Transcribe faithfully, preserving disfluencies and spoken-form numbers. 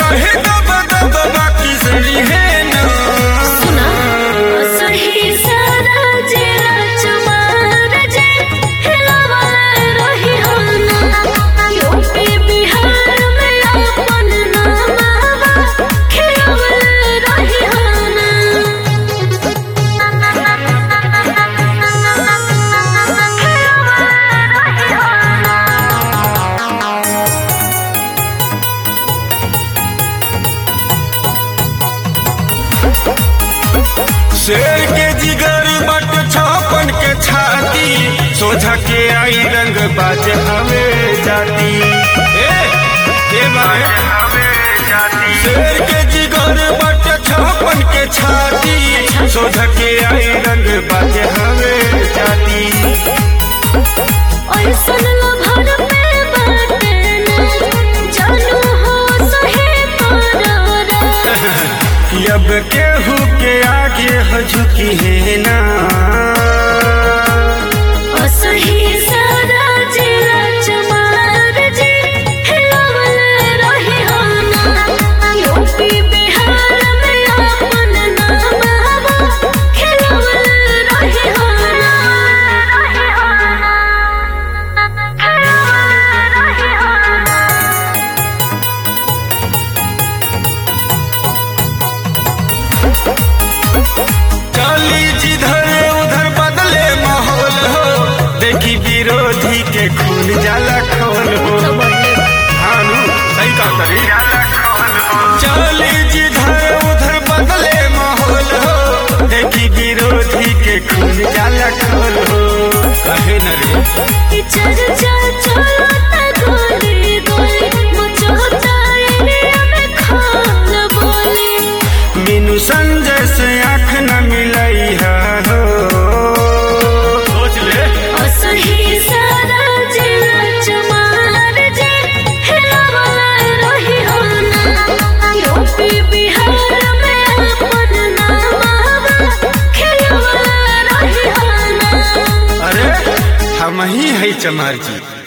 रहे दब दब बाकी सही है ना। सुना सही सारा जिला चमार जे हिलावल रही हो ना। यूपी बिहार में अपन नामावा खिलावल रही हो ना। शेर के जिगर बट छापन के छाती सोझा के आई रंग बाजे हवे जाती। ए, ए बाए हवे जाती। शेर के जिगर बट छापन के छाती सोझा के आई रंग बाजे हवे जाती। और सुन लो भर पे बाटे ना जानू हो सही पारा। अब केहू के आगे हो झुकी है ना। असही सारा जिला चमार जे हिलावल रही हो ना। यूपी बिहार में अपन नामावा खिलावल रही हो ना। खिलावल रही हो चली जिधर उधर बदले माहौल हो देखी विरोधी के खून जाला खोल हो। हानू सही कहा तरी। चली जिधर उधर बदले माहौल हो देखी विरोधी के खून जाला खोल हो। कहे न रे ई चर्चा चलता गोली गोली मचोता एरिया में खाल बोली। मीनू संजय से आँख न मिलई है हो। सोच ले असही सारा जिला चमार जे हिलावल रही हो ना। यूपी बिहार में अपन नामावा खिलावल रही हो ना। अरे हम ही है चमार जी।